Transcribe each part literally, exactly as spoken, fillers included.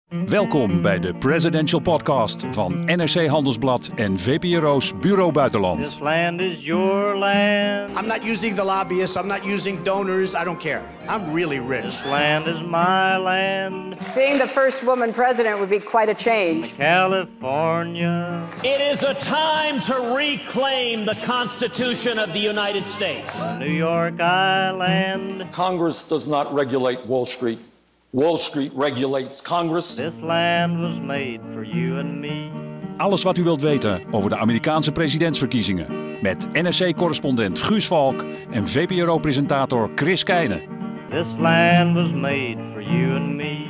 Welkom bij de Presidential Podcast van N R C Handelsblad en V P R O's Bureau Buitenland. This land is your land. I'm not using the lobbyists. I'm not using donors. I don't care. I'm really rich. This land is my land. Being the first woman president would be quite a change. California. It is a time to reclaim the Constitution of the United States. New York Island. Congress does not regulate Wall Street. Wall Street regulates Congress. This land was made for you and me. Alles wat u wilt weten over de Amerikaanse presidentsverkiezingen. Met N R C-correspondent Guus Valk en V P R O-presentator Chris Keijne. This land was made for you and me.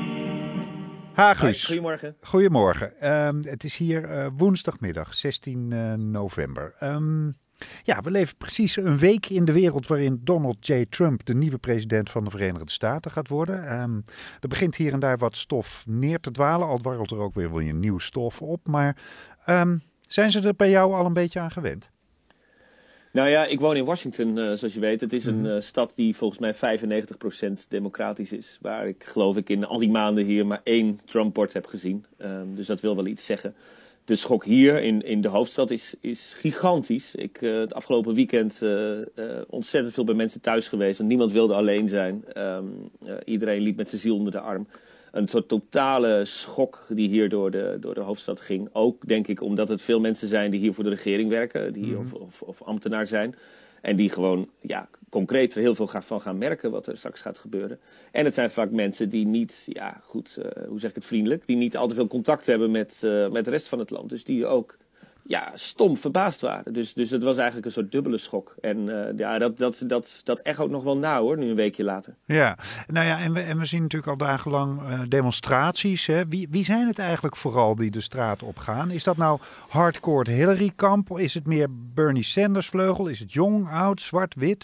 Ha, Guus. Goedemorgen. Goedemorgen. Um, het is hier uh, woensdagmiddag, zestien november. Um, ja, we leven precies een week in de wereld waarin Donald J. Trump de nieuwe president van de Verenigde Staten gaat worden. Um, er begint hier en daar wat stof neer te dwalen, al dwarrelt er ook weer weer nieuw stof op. Maar um, zijn ze er bij jou al een beetje aan gewend? Nou ja, ik woon in Washington, uh, zoals je weet. Het is een uh, stad die volgens mij vijfennegentig procent democratisch is. Waar ik geloof ik in al die maanden hier maar één Trump-bord heb gezien. Um, dus dat wil wel iets zeggen. De schok hier in, in de hoofdstad is, is gigantisch. Ik uh, het afgelopen weekend uh, uh, ontzettend veel bij mensen thuis geweest. En niemand wilde alleen zijn. Um, uh, iedereen liep met zijn ziel onder de arm. Een soort totale schok die hier door de, door de hoofdstad ging. Ook denk ik omdat het veel mensen zijn die hier voor de regering werken. Die, mm-hmm. of, of, of ambtenaar zijn. En die gewoon ja, concreet er heel veel van gaan merken wat er straks gaat gebeuren. En het zijn vaak mensen die niet, ja goed, uh, hoe zeg ik het vriendelijk, die niet al te veel contact hebben met, uh, met de rest van het land. Dus die ook ja, stom verbaasd waren. Dus, dus het was eigenlijk een soort dubbele schok. En uh, ja, dat, dat, dat, dat echoot nog wel na hoor, nu een weekje later. Ja, nou ja, en we, en we zien natuurlijk al dagenlang uh, demonstraties. Hè? Wie, wie zijn het eigenlijk vooral die de straat op gaan? Is dat nou hardcore Hillary-kamp? Is het meer Bernie Sanders vleugel? Is het jong, oud, zwart, wit?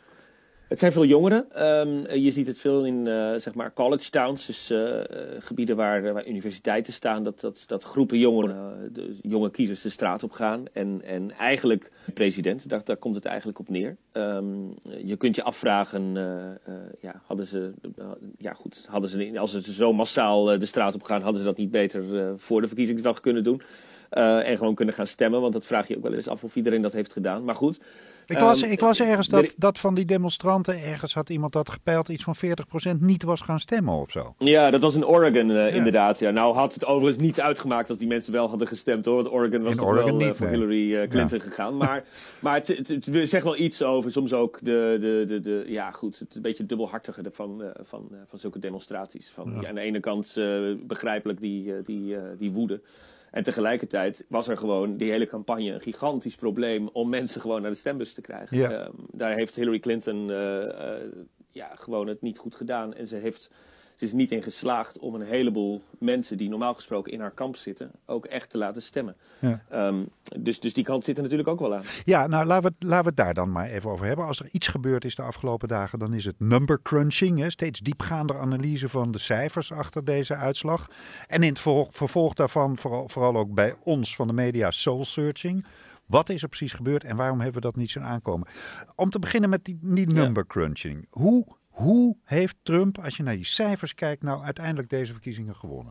Het zijn veel jongeren. Um, je ziet het veel in uh, zeg maar college towns, dus uh, uh, gebieden waar, waar universiteiten staan, dat, dat, dat groepen jongeren, uh, de jonge kiezers de straat op gaan. En, en eigenlijk de president, daar, daar komt het eigenlijk op neer. Um, je kunt je afvragen, uh, uh, ja, hadden ze, uh, ja goed, hadden ze, als ze zo massaal uh, de straat op gaan, hadden ze dat niet beter uh, voor de verkiezingsdag kunnen doen. Uh, en gewoon kunnen gaan stemmen, want dat vraag je ook wel eens af of iedereen dat heeft gedaan. Maar goed. Ik las, um, ik las ergens dat, dat van die demonstranten, ergens had iemand dat gepeild, iets van veertig procent niet was gaan stemmen of zo. Ja, dat was in Oregon uh, ja. inderdaad. Ja. Nou had het overigens niets uitgemaakt dat die mensen wel hadden gestemd hoor. Want Oregon was in toch Oregon wel niet, uh, voor nee. Hillary uh, Clinton ja. gegaan. Maar, maar het, het, het, het zegt wel iets over soms ook de, de, de, de ja goed, het een beetje dubbelhartige van, uh, van, uh, van zulke demonstraties. Van, ja. Ja, aan de ene kant uh, begrijpelijk die, uh, die, uh, die woede. En tegelijkertijd was er gewoon die hele campagne een gigantisch probleem om mensen gewoon naar de stembus te krijgen. Ja. Um, daar heeft Hillary Clinton uh, uh, ja, gewoon het niet goed gedaan. En ze, heeft, ze is niet in geslaagd om een heleboel mensen die normaal gesproken in haar kamp zitten ook echt te laten stemmen. Ja. Um, dus, dus die kant zit er natuurlijk ook wel aan. Ja, nou laten we, laten we het daar dan maar even over hebben. Als er iets gebeurd is de afgelopen dagen, dan is het number crunching. Hè? Steeds diepgaande analyse van de cijfers achter deze uitslag. En in het vervolg, vervolg daarvan, vooral, vooral ook bij ons van de media, soul searching. Wat is er precies gebeurd en waarom hebben we dat niet zo aankomen? Om te beginnen met die, die number crunching. Hoe, hoe heeft Trump, als je naar die cijfers kijkt, nou uiteindelijk deze verkiezingen gewonnen?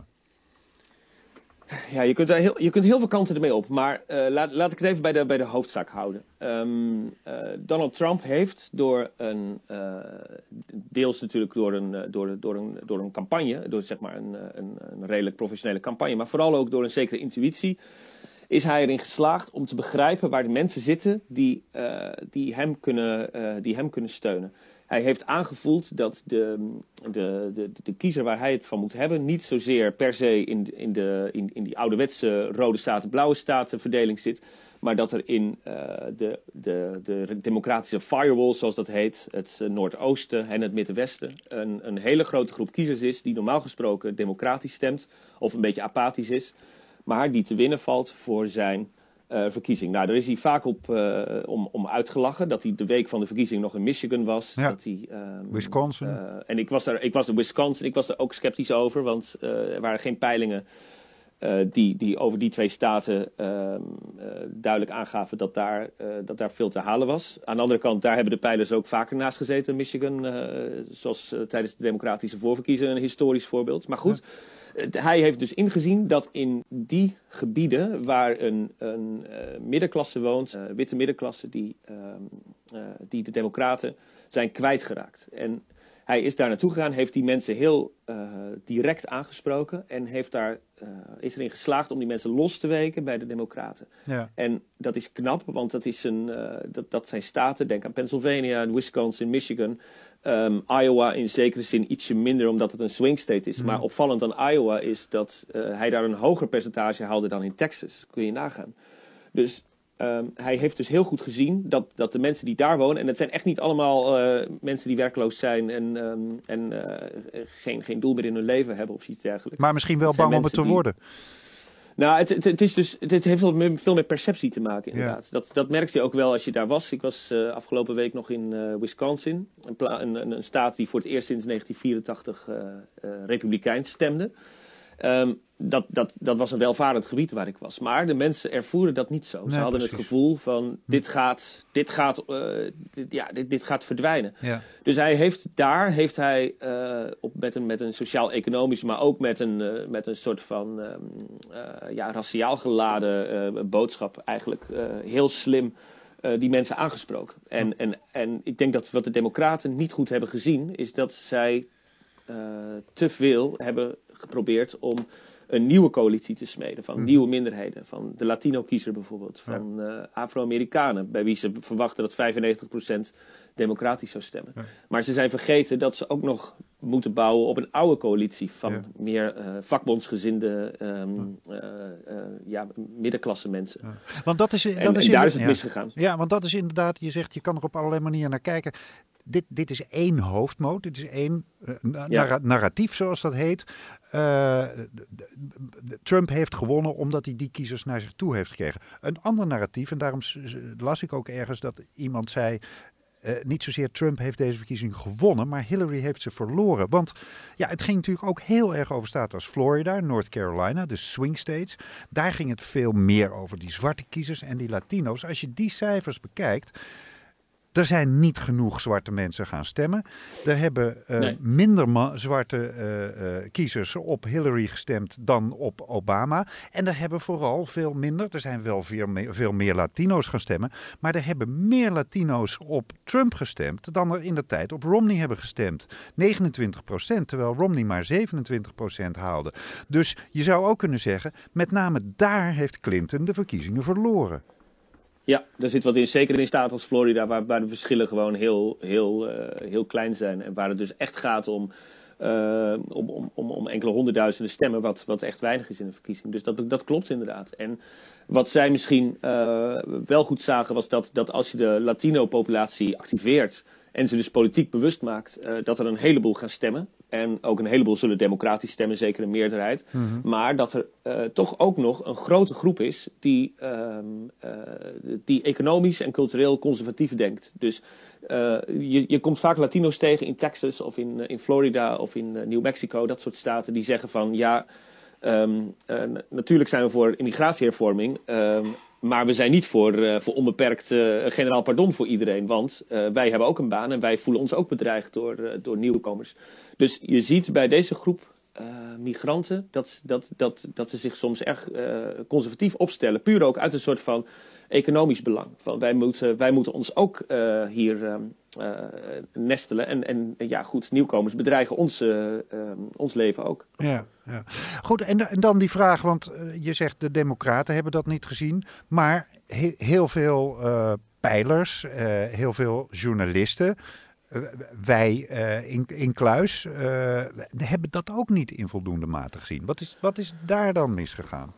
Ja, je kunt, daar heel, je kunt heel veel kanten ermee op, maar uh, laat, laat ik het even bij de, bij de hoofdzaak houden. Um, uh, Donald Trump heeft door een, uh, deels natuurlijk door een, door, door, een, door een campagne, door zeg maar een, een, een redelijk professionele campagne, maar vooral ook door een zekere intuïtie, is hij erin geslaagd om te begrijpen waar de mensen zitten die, uh, die, hem, kunnen, uh, die hem kunnen steunen. Hij heeft aangevoeld dat de, de, de, de kiezer waar hij het van moet hebben niet zozeer per se in, in, de, in, in die ouderwetse rode staten, blauwe staten verdeling zit, maar dat er in uh, de, de, de democratische firewall, zoals dat heet, het uh, Noordoosten en het Middenwesten, een, een hele grote groep kiezers is die normaal gesproken democratisch stemt of een beetje apathisch is, maar die te winnen valt voor zijn Uh, verkiezing. Nou, daar is hij vaak op uh, om, om uitgelachen. Dat hij de week van de verkiezing nog in Michigan was. Ja. Dat hij, um, Wisconsin. Uh, en ik was, daar, ik was in Wisconsin. Ik was daar ook sceptisch over. Want uh, er waren geen peilingen uh, die, die over die twee staten uh, uh, duidelijk aangaven dat daar, uh, dat daar veel te halen was. Aan de andere kant, daar hebben de peilers ook vaker naast gezeten. Michigan, uh, zoals uh, tijdens de democratische voorverkiezingen, een historisch voorbeeld. Maar goed, hij heeft dus ingezien dat in die gebieden waar een, een uh, middenklasse woont, uh, witte middenklasse, die, uh, uh, die de democraten zijn kwijtgeraakt. En hij is daar naartoe gegaan, heeft die mensen heel uh, direct aangesproken en heeft daar, uh, is erin geslaagd om die mensen los te weken bij de democraten. Ja. En dat is knap, want dat, is een, uh, dat, dat zijn staten, denk aan Pennsylvania, Wisconsin, Michigan, um, Iowa in zekere zin ietsje minder omdat het een swing state is. Mm. Maar opvallend aan Iowa is dat uh, hij daar een hoger percentage haalde dan in Texas. Kun je nagaan. Dus Um, hij heeft dus heel goed gezien dat, dat de mensen die daar wonen, en het zijn echt niet allemaal uh, mensen die werkloos zijn en, um, en uh, geen, geen doel meer in hun leven hebben of iets dergelijks. Maar misschien wel bang om het te die... worden. Nou, het, het, het, is dus, het heeft veel meer, veel meer perceptie te maken, inderdaad. Ja. Dat, dat merkte je ook wel als je daar was. Ik was uh, afgelopen week nog in uh, Wisconsin, een, pla- een, een, een staat die voor het eerst sinds negentien vierentachtig uh, uh, republikeins stemde. Um, dat, dat, dat was een welvarend gebied waar ik was. Maar de mensen ervoeren dat niet zo. Ze nee, hadden precies. het gevoel van dit gaat, dit gaat, uh, dit, ja, dit, dit gaat verdwijnen. Ja. Dus hij heeft daar heeft hij, uh, op, met, een, met een sociaal-economisch, maar ook met een, uh, met een soort van um, uh, ja, raciaal geladen uh, boodschap eigenlijk uh, heel slim uh, die mensen aangesproken. En, ja. en, en ik denk dat wat de democraten niet goed hebben gezien is dat zij uh, te veel hebben geprobeerd om een nieuwe coalitie te smeden van mm. nieuwe minderheden. Van de Latino-kiezer bijvoorbeeld. Van ja. uh, Afro-Amerikanen, bij wie ze verwachten dat vijfennegentig procent democratisch zou stemmen. Ja. Maar ze zijn vergeten dat ze ook nog moeten bouwen op een oude coalitie van ja. meer uh, vakbondsgezinde um, ja. Uh, uh, ja, middenklasse mensen. Ja. Want dat is, dat en, is en daar de, is het ja. misgegaan. Ja, want dat is inderdaad, je zegt, je kan er op allerlei manieren naar kijken. Dit, dit is één hoofdmoot, dit is één uh, narra- ja. narratief, zoals dat heet. Uh, Trump heeft gewonnen omdat hij die kiezers naar zich toe heeft gekregen. Een ander narratief, en daarom las ik ook ergens dat iemand zei, Uh, niet zozeer Trump heeft deze verkiezing gewonnen, maar Hillary heeft ze verloren. Want ja, het ging natuurlijk ook heel erg over staten als Florida, North Carolina, de swing states. Daar ging het veel meer over die zwarte kiezers en die Latino's. Als je die cijfers bekijkt, er zijn niet genoeg zwarte mensen gaan stemmen. Er hebben uh, nee. minder ma- zwarte uh, uh, kiezers op Hillary gestemd dan op Obama. En er hebben vooral veel minder, er zijn wel veel meer, veel meer Latino's gaan stemmen, maar er hebben meer Latino's op Trump gestemd dan er in de tijd op Romney hebben gestemd. negenentwintig procent, terwijl Romney maar zevenentwintig procent haalde. Dus je zou ook kunnen zeggen, met name daar heeft Clinton de verkiezingen verloren. Ja, daar zit wat in. Zeker in staten als Florida, waar, waar de verschillen gewoon heel, heel, uh, heel klein zijn. En waar het dus echt gaat om, uh, om, om, om, om enkele honderdduizenden stemmen, wat, wat echt weinig is in een verkiezing. Dus dat, dat klopt inderdaad. En wat zij misschien uh, wel goed zagen, was dat, dat als je de Latino-populatie activeert en ze dus politiek bewust maakt, uh, dat er een heleboel gaan stemmen. En ook een heleboel zullen democratisch stemmen, zeker een meerderheid. Mm-hmm. Maar dat er uh, toch ook nog een grote groep is die, uh, uh, die economisch en cultureel conservatief denkt. Dus uh, je, je komt vaak Latino's tegen in Texas of in, uh, in Florida of in uh, New Mexico, dat soort staten, die zeggen van ja, um, uh, natuurlijk zijn we voor immigratiehervorming, um, maar we zijn niet voor, uh, voor onbeperkt uh, generaal pardon voor iedereen. Want uh, wij hebben ook een baan en wij voelen ons ook bedreigd door, uh, door nieuwkomers. Dus je ziet bij deze groep uh, migranten dat, dat, dat, dat ze zich soms erg uh, conservatief opstellen. Puur ook uit een soort van economisch belang. Van wij, moeten, wij moeten ons ook uh, hier uh, uh, nestelen. En, en ja, goed, nieuwkomers bedreigen ons, uh, uh, ons leven ook. Ja, ja. Goed, en, en dan die vraag, want uh, je zegt de democraten hebben dat niet gezien. Maar he, heel veel uh, peilers, uh, heel veel journalisten, uh, wij uh, in, in Kluis, uh, hebben dat ook niet in voldoende mate gezien. Wat is, wat is daar dan misgegaan?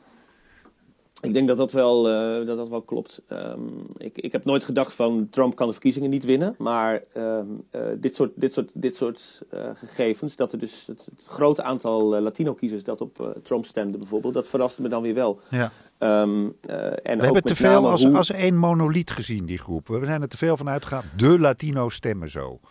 Ik denk dat dat wel, uh, dat dat wel klopt. Um, ik, ik heb nooit gedacht van Trump kan de verkiezingen niet winnen. Maar um, uh, dit soort, dit soort, dit soort uh, gegevens, dat er dus het, het grote aantal uh, Latino-kiezers dat op uh, Trump stemde bijvoorbeeld, dat verraste me dan weer wel. Ja. Um, uh, en We ook hebben te veel als, hoe... als één monoliet gezien, die groep. We zijn er te veel van uitgegaan. De Latino's stemmen zo.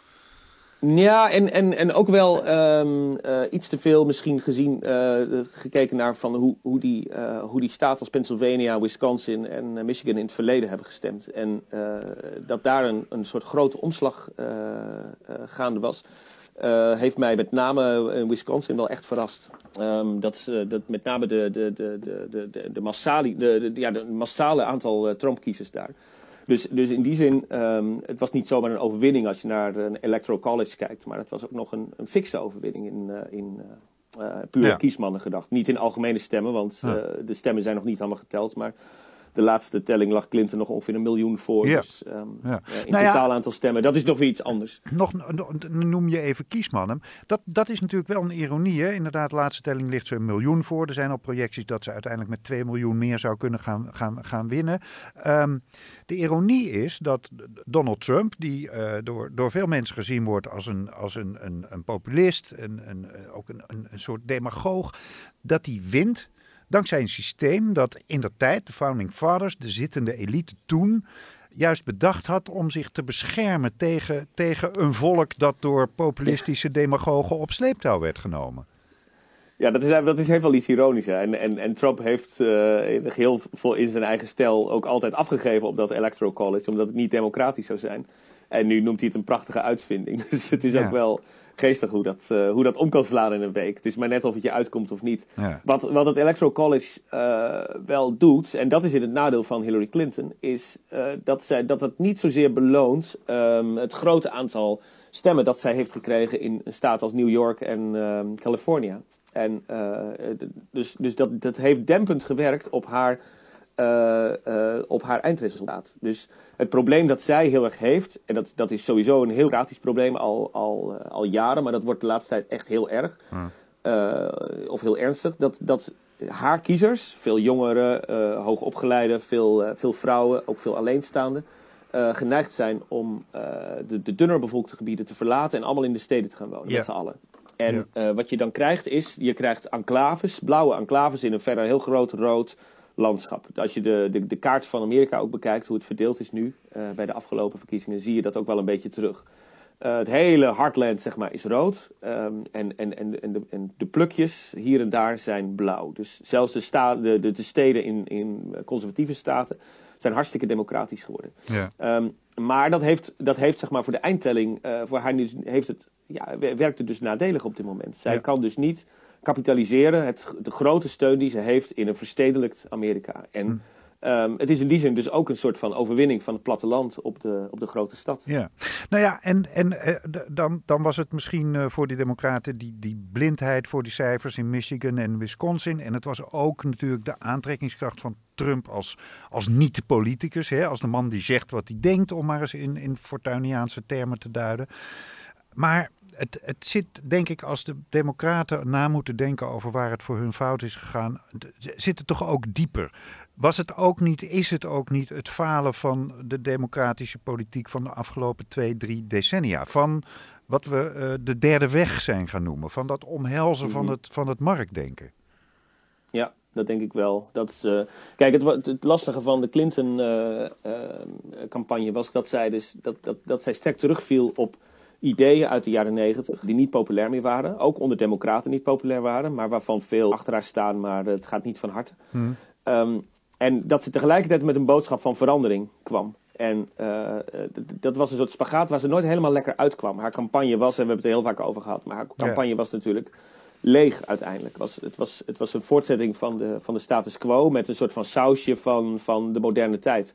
Ja, en, en, en ook wel um, uh, iets te veel misschien gezien, uh, gekeken naar van hoe, hoe, die, uh, hoe die staten als Pennsylvania, Wisconsin en uh, Michigan in het verleden hebben gestemd. En uh, dat daar een, een soort grote omslag uh, uh, gaande was. uh, heeft mij met name in Wisconsin wel echt verrast. Um, dat, uh, dat met name de, de, de, de, de, de, massale, de, de, ja, de massale aantal uh, Trump-kiezers daar. Dus, dus in die zin, um, het was niet zomaar een overwinning als je naar een electoral college kijkt. Maar het was ook nog een, een fikse overwinning in, uh, in uh, uh, puur ja. kiesmannen gedacht. Niet in algemene stemmen, want uh, ja. de stemmen zijn nog niet allemaal geteld. Maar de laatste telling lag Clinton nog ongeveer een miljoen voor. Ja. Dus um, ja. uh, in nou totaal ja, aantal stemmen, dat is nog weer iets anders. Nog noem je even kiesmannen. Dat, dat is natuurlijk wel een ironie. Hè? Inderdaad, de laatste telling ligt ze een miljoen voor. Er zijn al projecties dat ze uiteindelijk met twee miljoen meer zou kunnen gaan, gaan, gaan winnen. Um, de ironie is dat Donald Trump, die uh, door, door veel mensen gezien wordt als een, als een, een, een populist, een, een, ook een, een, een soort demagoog, dat hij wint. Dankzij een systeem dat in de tijd, de Founding Fathers, de zittende elite toen, juist bedacht had om zich te beschermen tegen, tegen een volk dat door populistische demagogen op sleeptouw werd genomen. Ja, dat is, dat is heeft wel iets ironisch. Hè? En, en, en Trump heeft uh, heel veel in zijn eigen stijl ook altijd afgegeven op dat Electoral College, omdat het niet democratisch zou zijn. En nu noemt hij het een prachtige uitvinding. Dus het is ja. ook wel geestig hoe dat, uh, hoe dat om kan slaan in een week. Het is maar net of het je uitkomt of niet. Ja. Wat, wat het Electoral College uh, wel doet, en dat is in het nadeel van Hillary Clinton, is uh, dat, zij, dat het niet zozeer beloont um, het grote aantal stemmen dat zij heeft gekregen in een staat als New York en um, California. En uh, dus, dus dat, dat heeft dempend gewerkt op haar, uh, uh, op haar eindresultaat. Dus het probleem dat zij heel erg heeft, en dat, dat is sowieso een heel gratis probleem al, al, uh, al jaren, maar dat wordt de laatste tijd echt heel erg, hmm. uh, of heel ernstig, dat, dat haar kiezers, veel jongeren, uh, hoogopgeleide, veel, uh, veel vrouwen, ook veel alleenstaanden, uh, geneigd zijn om uh, de, de dunner bevolkte gebieden te verlaten en allemaal in de steden te gaan wonen, yeah. met z'n allen. En ja. uh, wat je dan krijgt is, je krijgt enclaves, blauwe enclaves in een verder heel groot rood landschap. Als je de, de, de kaart van Amerika ook bekijkt, hoe het verdeeld is nu uh, bij de afgelopen verkiezingen, zie je dat ook wel een beetje terug. Uh, het hele heartland, zeg maar, is rood. Um, en, en, en, en, de, en de plukjes hier en daar zijn blauw. Dus zelfs de, sta, de, de, de steden in, in conservatieve staten zijn hartstikke democratisch geworden. Ja. Um, maar dat heeft, dat heeft, zeg maar, voor de eindtelling, uh, voor haar nu heeft het, ja, werkt het dus nadelig op dit moment. Zij ja. kan dus niet kapitaliseren, het, de grote steun die ze heeft in een verstedelijkt Amerika. En hm. Um, het is in die zin dus ook een soort van overwinning van het platteland op de, op de grote stad. Ja, nou ja, en, en uh, dan, dan was het misschien uh, voor die democraten die, die blindheid voor die cijfers in Michigan en Wisconsin. En het was ook natuurlijk de aantrekkingskracht van Trump als, als niet-politicus. Hè, als de man die zegt wat hij denkt, om maar eens in, in Fortuiniaanse termen te duiden. Maar het, het zit, denk ik, als de democraten na moeten denken over waar het voor hun fout is gegaan, zit het toch ook dieper. Was het ook niet, is het ook niet het falen van de democratische politiek van de afgelopen twee, drie decennia? Van wat we uh, de derde weg zijn gaan noemen. Van dat omhelzen mm-hmm. van, het, van het marktdenken. Ja, dat denk ik wel. Dat is, uh, kijk, het, het lastige van de Clinton-campagne uh, uh, was dat zij, dus, dat, dat, dat zij sterk terugviel op ideeën uit de jaren negentig die niet populair meer waren. Ook onder democraten niet populair waren. Maar waarvan veel achter haar staan, maar het gaat niet van harte. Mm. Um, En dat ze tegelijkertijd met een boodschap van verandering kwam. En uh, d- dat was een soort spagaat waar ze nooit helemaal lekker uitkwam. Haar campagne was, en we hebben het er heel vaak over gehad, maar haar campagne ja. was natuurlijk leeg uiteindelijk. Was, het, was, het was een voortzetting van de, van de status quo met een soort van sausje van, van de moderne tijd.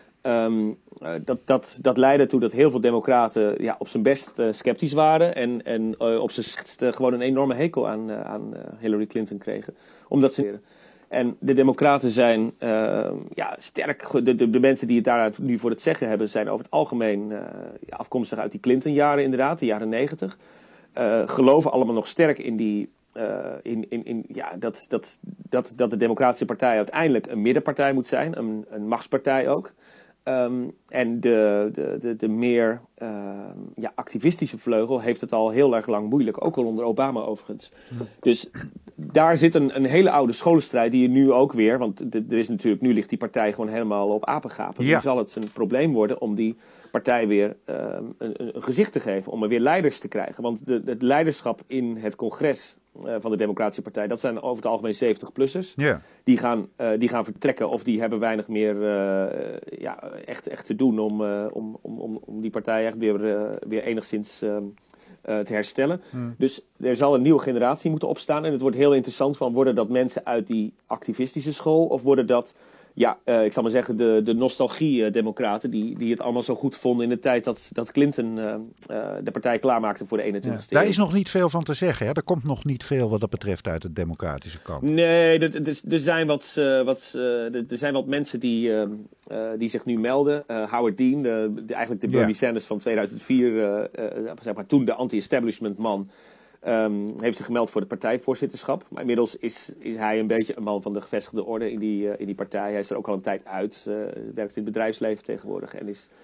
Um, uh, dat, dat, dat leidde ertoe dat heel veel democraten ja, op zijn best uh, sceptisch waren. En, en uh, op zijn slechtst uh, gewoon een enorme hekel aan, uh, aan uh, Hillary Clinton kregen. Omdat ze... En de democraten zijn uh, ja, sterk, de, de, de mensen die het daaruit nu voor het zeggen hebben, zijn over het algemeen uh, ja, afkomstig uit die Clinton-jaren inderdaad, de jaren negentig. Uh, geloven allemaal nog sterk in die, uh, in, in, in, ja, dat, dat, dat, dat de Democratische Partij uiteindelijk een middenpartij moet zijn, een, een machtspartij ook. Um, en de, de, de, de meer uh, ja, activistische vleugel heeft het al heel erg lang moeilijk. Ook al onder Obama overigens. Dus daar zit een, een hele oude scholenstrijd die je nu ook weer... Want de, er is natuurlijk, nu ligt die partij gewoon helemaal op apengapen. Ja. Nu zal het een probleem worden om die partij weer uh, een, een gezicht te geven. Om er weer leiders te krijgen. Want de, het leiderschap in het congres uh, van de Democratische Partij... dat zijn over het algemeen zeventig-plussers. Ja. Die, gaan, uh, die gaan vertrekken of die hebben weinig meer uh, ja, echt, echt te doen... om, uh, om, om, om die partij echt weer, uh, weer enigszins uh, uh, te herstellen. Hmm. Dus er zal een nieuwe generatie moeten opstaan. En het wordt heel interessant van, worden dat mensen uit die activistische school of worden dat... Ja, uh, ik zal maar zeggen, de, de nostalgie-democraten die, die het allemaal zo goed vonden in de tijd dat, dat Clinton uh, uh, de partij klaarmaakte voor de eenentwintigste Ja, daar eeuw. is nog niet veel van te zeggen. Hè? Er komt nog niet veel wat dat betreft uit het democratische kamp. Nee, er, er, er, zijn, wat, uh, wat, uh, er, er zijn wat mensen die, uh, uh, die zich nu melden. Uh, Howard Dean, de, de, eigenlijk de Bernie Ja. Sanders van tweeduizend vier, uh, uh, zeg maar, toen de anti-establishment man... Um, heeft zich gemeld voor de partijvoorzitterschap. Maar inmiddels is, is hij een beetje een man van de gevestigde orde in die, uh, in die partij. Hij is er ook al een tijd uit. Uh, werkt in het bedrijfsleven tegenwoordig. En is,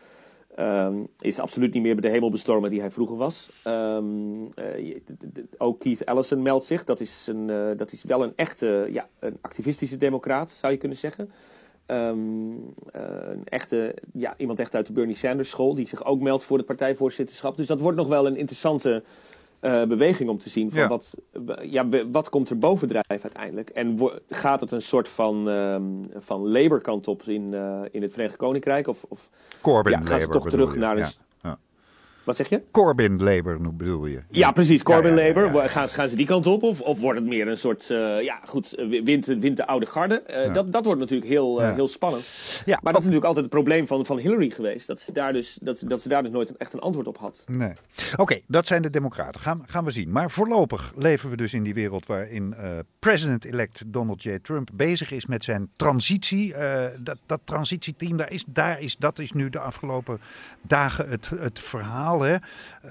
um, is absoluut niet meer bij de hemelbestormer die hij vroeger was. Um, uh, ook Keith Ellison meldt zich. Dat is, een, uh, dat is wel een echte, ja, een activistische democraat, zou je kunnen zeggen. Um, uh, een echte, ja, iemand echt uit de Bernie Sanders school. Die zich ook meldt voor het partijvoorzitterschap. Dus dat wordt nog wel een interessante... Uh, beweging om te zien van Ja. wat, ja, wat komt er bovendrijven uiteindelijk. En wo- gaat het een soort van, um, van Labour kant op in, uh, in het Verenigd Koninkrijk? Of, of Corbyn ja, gaan ze Labour toch bedoel terug je? naar een... Ja. Ja. Wat zeg je? Corbyn Labour noem- bedoel je? Ja, precies. Corbyn Ja, ja, ja, Labour. ja, ja. Gaan, ze- gaan ze die kant op? Of, of wordt het meer een soort... Uh, ja, goed, uh, wint, wint de oude garde? Uh, Ja. dat, dat wordt natuurlijk heel, uh, Ja. heel spannend. Ja, Maar dat is natuurlijk altijd het probleem van, van Hillary geweest. Dat ze daar dus, dat, dat ze daar dus nooit een, echt een antwoord op had. Nee. Oké, okay, dat zijn de democraten. Gaan, gaan we zien. Maar voorlopig leven we dus in die wereld waarin uh, president-elect Donald J. Trump bezig is met zijn transitie. Uh, dat, dat transitieteam, daar is, daar is, dat is nu de afgelopen dagen het, het verhaal. Hè.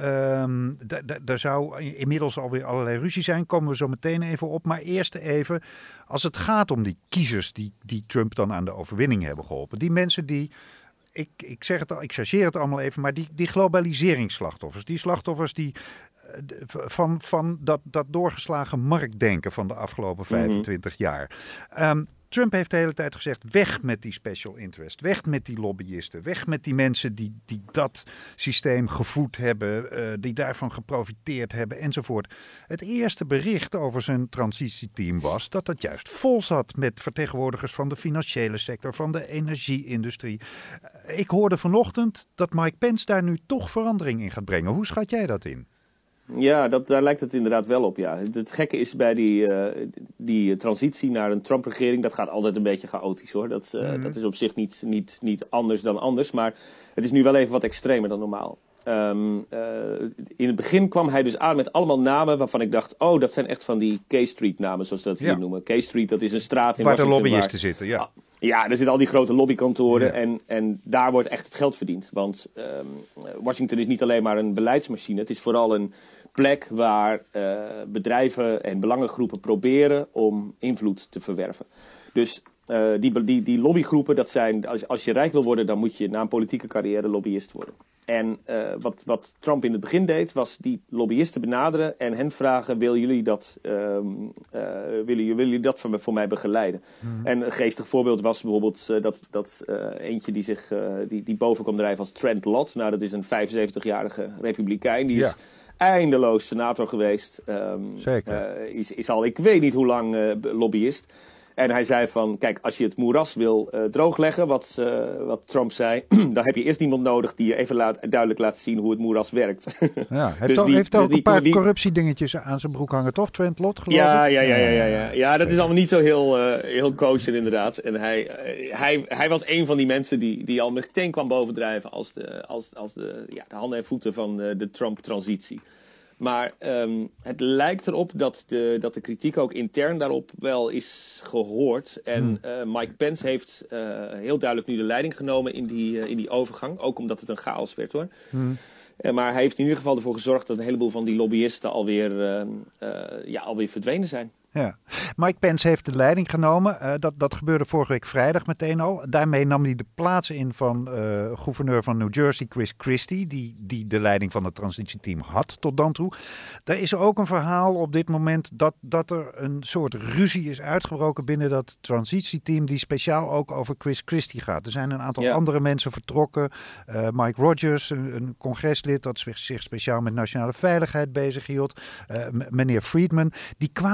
Um, d- d- daar zou inmiddels alweer allerlei ruzie zijn. Komen we zo meteen even op. Maar eerst even, als het gaat om die kiezers die, die Trump dan aan de overwinning hebben geholpen. Die mensen die... Ik, ik zeg het al, ik chargeer het allemaal even, maar die, die globaliseringsslachtoffers, die slachtoffers die uh, van, van dat, dat doorgeslagen marktdenken van de afgelopen vijfentwintig mm-hmm. jaar. Um, Trump heeft de hele tijd gezegd, weg met die special interest, weg met die lobbyisten, weg met die mensen die, die dat systeem gevoed hebben, uh, die daarvan geprofiteerd hebben enzovoort. Het eerste bericht over zijn transitieteam was dat het juist vol zat met vertegenwoordigers van de financiële sector, van de energie-industrie. Uh, ik hoorde vanochtend dat Mike Pence daar nu toch verandering in gaat brengen. Hoe schat jij dat in? Ja, dat, daar lijkt het inderdaad wel op, ja. Het gekke is bij die, uh, die transitie naar een Trump-regering, dat gaat altijd een beetje chaotisch, hoor. Dat, uh, mm-hmm. dat is op zich niet, niet, niet anders dan anders, maar het is nu wel even wat extremer dan normaal. Um, uh, in het begin kwam hij dus aan met allemaal namen waarvan ik dacht, oh, dat zijn echt van die K Street namen, zoals ze dat hier ja. noemen. K Street, dat is een straat in waar Washington. Waar de lobbyisten zitten, ja. Ah, ja, er zitten al die grote lobbykantoren ja. en, en daar wordt echt het geld verdiend. Want um, Washington is niet alleen maar een beleidsmachine, het is vooral een plek waar uh, bedrijven en belangengroepen proberen om invloed te verwerven. Dus uh, die, die, die lobbygroepen, dat zijn, als, als je rijk wil worden, dan moet je na een politieke carrière lobbyist worden. En uh, wat, wat Trump in het begin deed, was die lobbyisten benaderen en hen vragen, wil jullie dat, um, uh, willen, willen jullie dat voor, me, voor mij begeleiden? Mm-hmm. En een geestig voorbeeld was bijvoorbeeld uh, dat, dat uh, eentje die, zich, uh, die, die boven kwam drijven als Trent Lott. Nou, dat is een vijfenzeventigjarige republikein, die ja. is eindeloos senator geweest. Um, Zeker. Uh, is, is al, ik weet niet hoe lang, uh, lobbyist. En hij zei van, kijk, als je het moeras wil uh, droogleggen, wat, uh, wat Trump zei, dan heb je eerst iemand nodig die je even laat, duidelijk laat zien hoe het moeras werkt. Ja, heeft dus al, die, heeft dus ook die, een paar die, corruptiedingetjes aan zijn broek hangen, toch? Trent Lott, geloof ja, ik? Ja, ja, ja, ja, ja. ja, dat is allemaal niet zo heel, uh, heel kosher inderdaad. En hij, uh, hij, hij was een van die mensen die, die al meteen kwam bovendrijven als de, als, als de, ja, de handen en voeten van uh, de Trump-transitie. Maar um, het lijkt erop dat de, dat de kritiek ook intern daarop wel is gehoord. En hmm. uh, Mike Pence heeft uh, heel duidelijk nu de leiding genomen in die, uh, in die overgang. Ook omdat het een chaos werd, hoor. Hmm. Uh, maar hij heeft in ieder geval ervoor gezorgd dat een heleboel van die lobbyisten alweer, uh, uh, ja, alweer verdwenen zijn. Ja. Mike Pence heeft de leiding genomen. Uh, dat, dat gebeurde vorige week vrijdag meteen al. Daarmee nam hij de plaats in van uh, gouverneur van New Jersey, Chris Christie, die, die de leiding van het transitieteam had tot dan toe. Er is ook een verhaal op dit moment dat, dat er een soort ruzie is uitgebroken binnen dat transitieteam die speciaal ook over Chris Christie gaat. Er zijn een aantal ja. andere mensen vertrokken. Uh, Mike Rogers, een, een congreslid dat zich speciaal met nationale veiligheid bezighield. Uh, m- meneer Friedman. Die kwamen een beetje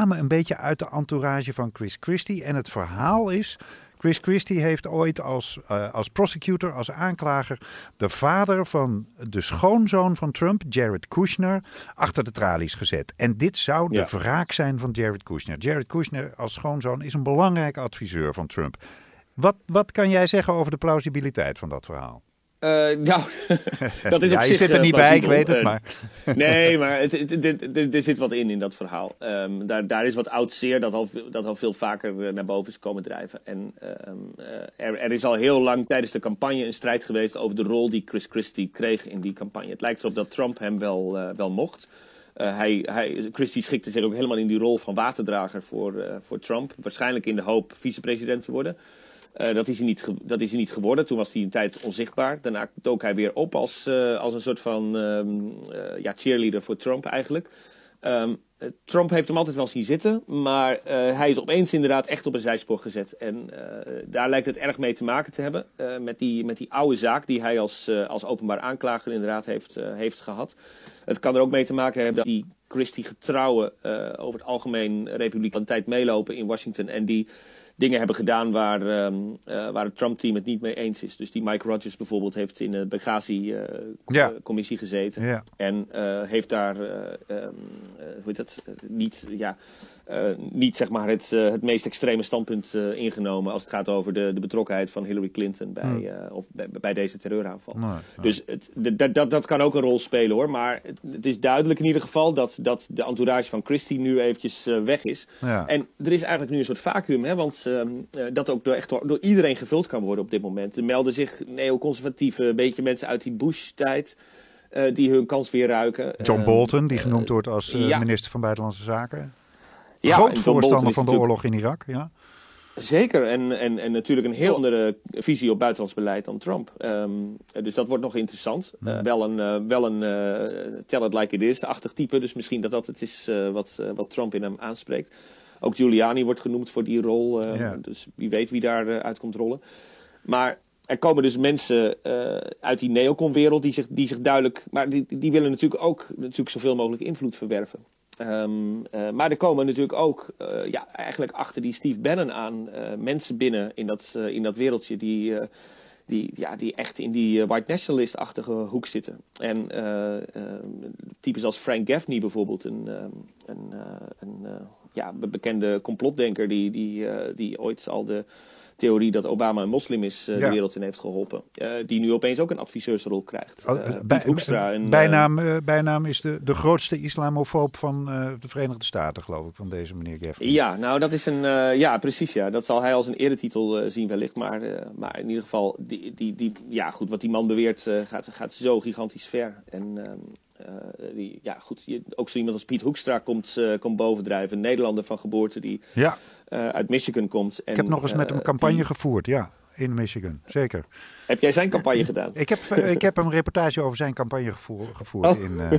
beetje uit de entourage van Chris Christie. En het verhaal is, Chris Christie heeft ooit als, uh, als prosecutor, als aanklager, de vader van de schoonzoon van Trump, Jared Kushner, achter de tralies gezet. En dit zou de ja. wraak zijn van Jared Kushner. Jared Kushner als schoonzoon is een belangrijke adviseur van Trump. Wat, wat kan jij zeggen over de plausibiliteit van dat verhaal? Uh, nou, dat is ja, op je zich zit er niet bij, ik weet het, uh, maar... nee, maar het, het, het, het, er zit wat in in dat verhaal. Um, daar, daar is wat oud zeer dat al, dat al veel vaker naar boven is komen drijven. En um, uh, er, er is al heel lang tijdens de campagne een strijd geweest over de rol die Chris Christie kreeg in die campagne. Het lijkt erop dat Trump hem wel, uh, wel mocht. Uh, hij, hij, Christie schikte zich ook helemaal in die rol van waterdrager voor, uh, voor Trump. Waarschijnlijk in de hoop vicepresident te worden. Uh, dat, is hij niet ge- dat is hij niet geworden. Toen was hij een tijd onzichtbaar. Daarna dook hij weer op als, uh, als een soort van um, uh, ja, cheerleader voor Trump eigenlijk. Um, uh, Trump heeft hem altijd wel zien zitten. Maar uh, hij is opeens inderdaad echt op een zijspoor gezet. En uh, daar lijkt het erg mee te maken te hebben. Uh, met, die, met die oude zaak die hij als, uh, als openbaar aanklager inderdaad heeft, uh, heeft gehad. Het kan er ook mee te maken hebben dat die Christie getrouwen uh, over het algemeen Republikeinen tijd meelopen in Washington. En die dingen hebben gedaan waar, um, uh, waar het Trump-team het niet mee eens is. Dus die Mike Rogers bijvoorbeeld heeft in de Benghazi-commissie uh, ja. gezeten. Ja. En uh, heeft daar, uh, um, uh, hoe heet dat, uh, niet, ja, uh, niet zeg maar het, uh, het meest extreme standpunt uh, ingenomen als het gaat over de, de betrokkenheid van Hillary Clinton bij, hmm. uh, of bij, bij deze terreuraanval. Nee, nee. Dus het, de, dat, dat kan ook een rol spelen hoor. Maar het, het is duidelijk in ieder geval dat, dat de entourage van Christie nu eventjes uh, weg is. Ja. En er is eigenlijk nu een soort vacuüm, hè, want Um, uh, dat ook door, echt door, door iedereen gevuld kan worden op dit moment. Er melden zich neoconservatieve, een beetje mensen uit die Bush-tijd uh, die hun kans weer ruiken. John Bolton, die genoemd uh, wordt als uh, ja. minister van Buitenlandse Zaken. Ja, groot voorstander van de oorlog in Irak. Ja. Zeker, en, en, en natuurlijk een heel andere visie op buitenlands beleid dan Trump. Um, dus dat wordt nog interessant. Uh, wel een, uh, wel een uh, tell it like it is-achtig type, dus misschien dat dat het is uh, wat, uh, wat Trump in hem aanspreekt. Ook Giuliani wordt genoemd voor die rol. Uh, ja. Dus wie weet wie daar uh, uit komt rollen. Maar er komen dus mensen uh, uit die neocon-wereld die zich, die zich duidelijk... Maar die, die willen natuurlijk ook natuurlijk zoveel mogelijk invloed verwerven. Um, uh, maar er komen natuurlijk ook uh, ja, eigenlijk achter die Steve Bannon aan uh, mensen binnen in dat, uh, in dat wereldje die... Uh, Die, ja, die echt in die uh, white nationalist-achtige hoek zitten. En uh, uh, types als Frank Gaffney bijvoorbeeld, een, um, een, uh, een uh, ja, bekende complotdenker die, die, uh, die ooit al de theorie dat Obama een moslim is uh, ja. de wereld in heeft geholpen. Uh, die nu opeens ook een adviseursrol krijgt. Uh, uh, bij, Hoekstra. En, bijnaam, uh, bijnaam is de, de grootste islamofoob van uh, de Verenigde Staten, geloof ik, van deze meneer Gaffney. Ja, nou dat is een... Uh, ja, precies ja. Dat zal hij als een eretitel uh, zien wellicht. Maar, uh, maar in ieder geval, die, die, die, ja goed, wat die man beweert uh, gaat, gaat zo gigantisch ver. En... Uh, Uh, die, ja, goed, je, ook zo iemand als Piet Hoekstra komt, uh, komt bovendrijven. Een Nederlander van geboorte die ja. uh, uit Michigan komt. En, ik heb nog eens met hem uh, campagne die... gevoerd, ja, in Michigan, zeker. Heb jij zijn campagne gedaan? ik, heb, ik heb een reportage over zijn campagne gevoer, gevoerd oh. in, uh,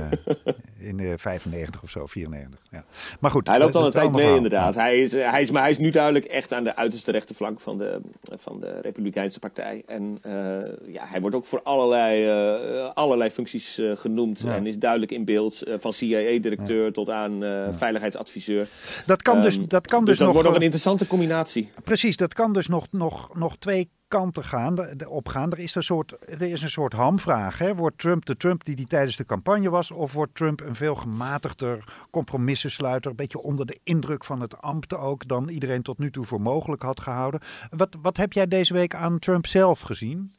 in uh, vijfennegentig of zo, vierennegentig. Ja. Maar goed. Hij loopt al een tijd mee inderdaad. Ja. Hij, is, hij, is, maar hij is nu duidelijk echt aan de uiterste rechterflank van de, van de Republikeinse partij. En uh, ja, hij wordt ook voor allerlei, uh, allerlei functies uh, genoemd. Ja. En is duidelijk in beeld. Uh, van C I A-directeur ja. tot aan uh, ja. veiligheidsadviseur. Dat kan dus, dat kan dus, dus dat nog... wordt nog een interessante combinatie. Precies, dat kan dus nog, nog, nog twee kanten gaan, de, de opgaan. Er is een soort, er is een soort hamvraag. Hè? Wordt Trump de Trump die die tijdens de campagne was, of wordt Trump een veel gematigder compromissensluiter, een beetje onder de indruk van het ambt ook dan iedereen tot nu toe voor mogelijk had gehouden? Wat, wat heb jij deze week aan Trump zelf gezien?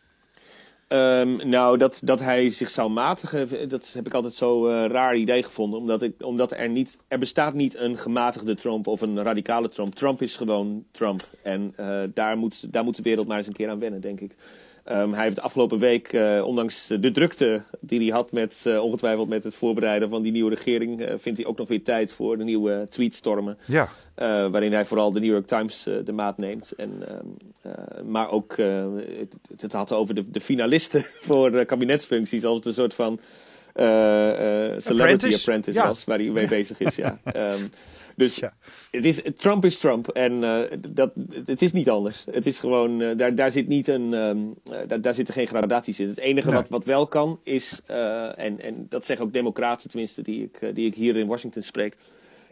Um, nou, dat, dat hij zich zou matigen, dat heb ik altijd zo'n uh, raar idee gevonden. Omdat, ik, omdat er niet, er bestaat niet een gematigde Trump of een radicale Trump. Trump is gewoon Trump. En uh, daar, moet, daar moet de wereld maar eens een keer aan wennen, denk ik. Um, hij heeft de afgelopen week, uh, ondanks de drukte die hij had met, uh, ongetwijfeld met het voorbereiden van die nieuwe regering, uh, vindt hij ook nog weer tijd voor de nieuwe tweetstormen. Ja. Uh, waarin hij vooral de New York Times uh, de maat neemt. En, uh, uh, maar ook, uh, het, het had over de, de finalisten voor uh, kabinetsfuncties, als het een soort van uh, uh, celebrity apprentice, apprentice ja. was, waar hij mee bezig is. Ja. Um, Dus ja. het is, Trump is Trump en uh, dat, het is niet anders. Het is gewoon, uh, daar, daar, zit niet een, um, uh, daar, daar zitten geen gradaties in. Het enige nee. wat, wat wel kan is, uh, en, en dat zeggen ook democraten tenminste die ik, uh, die ik hier in Washington spreek,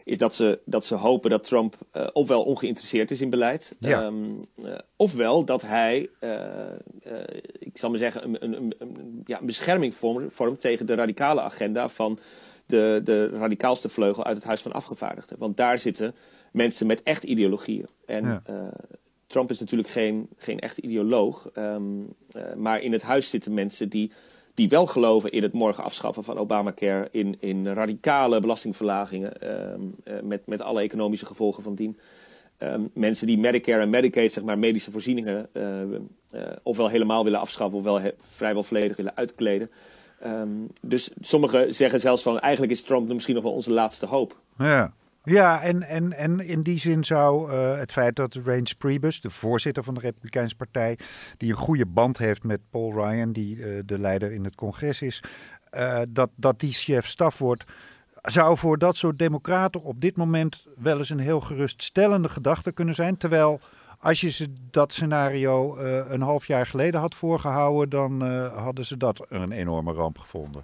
is dat ze, dat ze hopen dat Trump uh, ofwel ongeïnteresseerd is in beleid, ja. um, uh, ofwel dat hij, uh, uh, ik zal maar zeggen, een, een, een, een, ja, een bescherming vormt, vormt tegen de radicale agenda van de, de radicaalste vleugel uit het Huis van Afgevaardigden. Want daar zitten mensen met echt ideologieën. En ja. uh, Trump is natuurlijk geen, geen echte ideoloog, um, uh, maar in het huis zitten mensen die... die wel geloven in het morgen afschaffen van Obamacare, in, in radicale belastingverlagingen, um, uh, met, met alle economische gevolgen van dien. Um, mensen die Medicare en Medicaid, zeg maar medische voorzieningen, uh, uh, ofwel helemaal willen afschaffen, ofwel he, vrijwel volledig willen uitkleden. Um, dus sommigen zeggen zelfs van, eigenlijk is Trump misschien nog wel onze laatste hoop. Ja. Ja, en, en, en in die zin zou uh, het feit dat Reince Priebus, de voorzitter van de Republikeinse Partij, die een goede band heeft met Paul Ryan, die uh, de leider in het congres is, uh, dat, dat die chef-staf wordt, zou voor dat soort democraten op dit moment wel eens een heel geruststellende gedachte kunnen zijn. Terwijl als je ze dat scenario uh, een half jaar geleden had voorgehouden, dan uh, hadden ze dat een enorme ramp gevonden.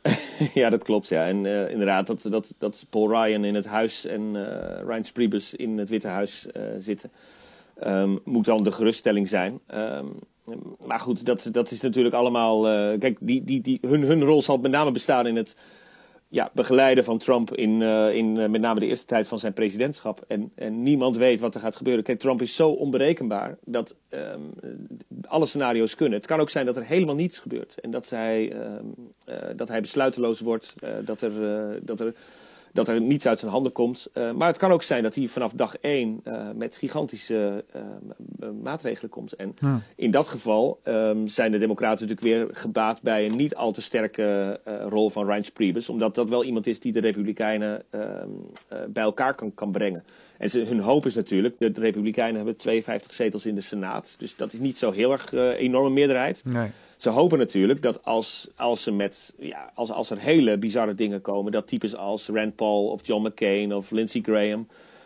Ja, dat klopt. Ja. En uh, inderdaad, dat, dat, dat Paul Ryan in het huis en uh, Reince Priebus in het Witte Huis uh, zitten, um, moet dan de geruststelling zijn. Um, maar goed, dat, dat is natuurlijk allemaal... Uh, kijk, die, die, die, hun, hun rol zal met name bestaan in het ja, begeleiden van Trump in, uh, in uh, met name de eerste tijd van zijn presidentschap. En, en niemand weet wat er gaat gebeuren. Kijk, Trump is zo onberekenbaar dat um, alle scenario's kunnen. Het kan ook zijn dat er helemaal niets gebeurt. En dat hij, um, uh, dat hij besluiteloos wordt. Uh, dat, er, uh, dat, er, dat er niets uit zijn handen komt. Uh, maar het kan ook zijn dat hij vanaf dag één uh, met gigantische uh, uh, maatregelen komt. En ja. in dat geval um, zijn de democraten natuurlijk weer gebaat bij een niet al te sterke uh, rol van Reince Priebus. Omdat dat wel iemand is die de Republikeinen uh, uh, bij elkaar kan, kan brengen. En ze, hun hoop is natuurlijk, de, de Republikeinen hebben tweeënvijftig zetels in de Senaat. Dus dat is niet zo heel erg uh, enorme meerderheid. Nee. Ze hopen natuurlijk dat als, als, ze met, ja, als, als er hele bizarre dingen komen, dat types als Rand Paul of John McCain of Lindsey Graham,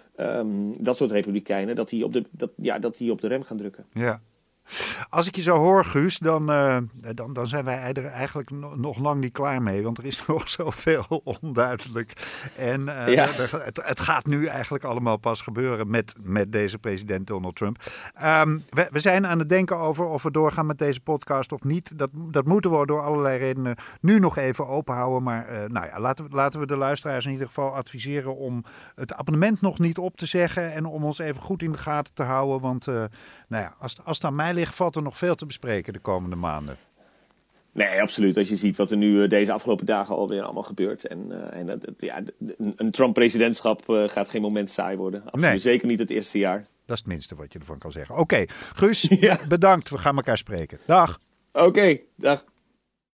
um, dat soort republikeinen, dat die op de, dat, ja, dat die op de rem gaan drukken. Ja. Als ik je zo hoor, Guus, dan, uh, dan, dan zijn wij er eigenlijk nog lang niet klaar mee. Want er is nog zoveel onduidelijk. En uh, ja. het, het gaat nu eigenlijk allemaal pas gebeuren met, met deze president Donald Trump. Um, we, we zijn aan het denken over of we doorgaan met deze podcast of niet. Dat, dat moeten we door allerlei redenen nu nog even openhouden. Maar uh, nou ja, laten, we, laten we de luisteraars in ieder geval adviseren om het abonnement nog niet op te zeggen. En om ons even goed in de gaten te houden. Want uh, nou ja, als, als het aan mij ligt, valt er nog veel te bespreken de komende maanden. Nee, absoluut. Als je ziet wat er nu uh, deze afgelopen dagen alweer allemaal gebeurt. En, uh, en uh, ja, een, een Trump-presidentschap uh, gaat geen moment saai worden. Absoluut. Nee. Zeker niet het eerste jaar. Dat is het minste wat je ervan kan zeggen. Oké, okay. Guus, ja. bedankt. We gaan elkaar spreken. Dag. Oké, okay, dag.